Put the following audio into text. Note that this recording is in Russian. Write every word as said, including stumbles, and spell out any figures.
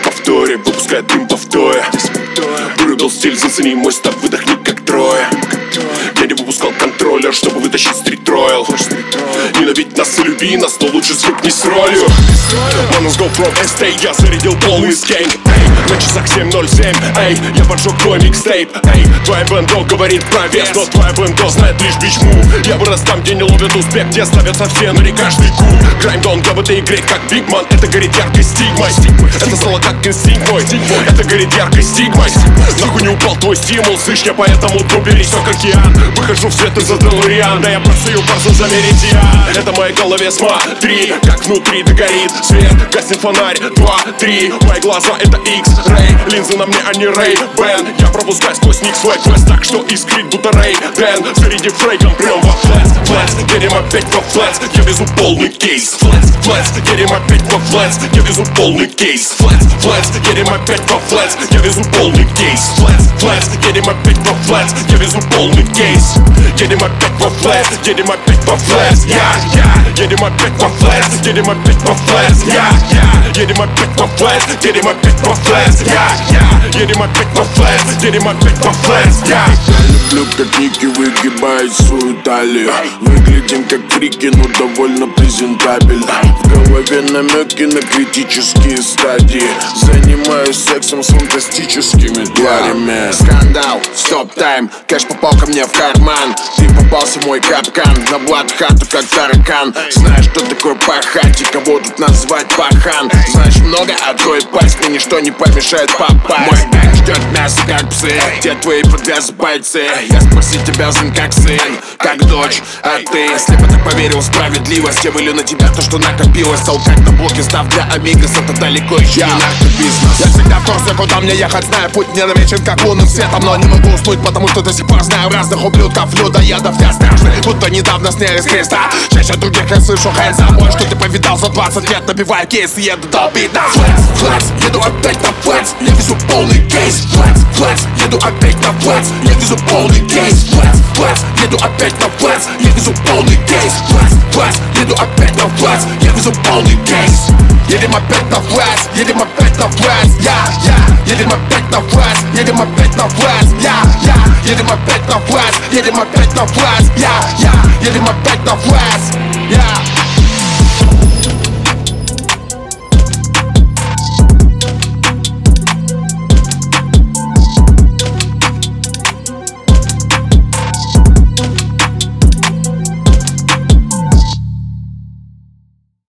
в повторе, выпускает дым повторе. Брюдл стиль, зацени мой став, выдохни как трое. Я не выпускал контроллер, чтобы вытащить стрит-роял. Ненавидь нас и люби нас, но лучше свыкни с ролью. Man us go from estate, я зарядил полный скейн. На часах семь ноль семь, эй, я поджег твой микстейп. Эй, твоя бэндо говорит про вес, но твоя бэндо знает лишь бич-мув. Я вырос там, где не ловят успех, где ставятся все, но не каждый куб. Граймдон, я в этой игре как бигман, это горит яркой стигмой. Это стало как инстинкт мой, это горит яркой стигмой. Нахуй не упал твой стимул, слышь, я поэтому ту пересек океан. Выхожу в свет из-за Делориан, да я простую парсу за меридиан. Это в моей голове смотри, как внутри догорит свет. Гаснет фонарь, два, три, мои глаза это X-Ray. Линзы на мне, а не Ray-Ban. Я пропускаю сквозь них свой квест, так что искрит будто Ray-Дэн. Заряди фрейком прям во флэц, флэц. Едем опять во флэц, я везу полный кейс. Флэц, флэц, едем опять во флэц, я везу полный кейс. Флэц, флэц, едем опять во флэц, я везу полный кейс. Флэц, флэц, едем опять во флэц, я везу полный кейс. Едем опять во флэц, едем опять во флэц, я, я. Едем опять во флэц, едем опять во флэц, я, я. Едем опять во флэц, едем опять во флэц, я, я. Едем опять во флэц, едем опять во флэц, я. Я люблю, как Ники выгибает свою талию. Выглядим как фрики, но довольно презентабельно. В голове намеки на критические стадии. Занимаюсь сексом с фантастическими тварями. Скандал, стоп-тайм, кэш попал ко мне в карман. Ты попался в мой капкан, на блат-хату как таракан. Знаешь, что такое пахать и кого тут назвать пахан. Знаешь много, открой пасть, мне ничто не помешает попасть. Мой бэк ждет мясо как псы, где твои подвязы пальцы. Я спросить обязан как сын, как дочь, а ты слепо так поверил в справедливость. Я вылью на тебя то, что накопилось. Толкать на блоке, став для амигос, это далеко еще не наш бизнес. Я всегда в курсе, куда мне ехать, знаю путь мне намечен как лунным светом. Но не могу уснуть, потому что до сих пор знаю разных ублюдков, людоедов. Я страшный, будто недавно сняли с креста. Чаще других я слышу hands up, boy, что ты повидал за двадцать лет. Набиваю кейс и еду долбить на флекс, флекс, еду опять на флекс, я везу полный кейс. Флекс, флекс, еду опять на флекс, я везу полный кейс. Флекс, флекс, еду опять на флекс, я везу полный кейс. Флекс, флекс, еду опять на флекс, я везу полный кейс. Едем опять на флекс, едем опять на флекс, я, я. Едем опять на флекс, едем опять на флекс, я, я. Едем опять на флекс, едем опять на флекс, я, я. Едем опять на флекс, я.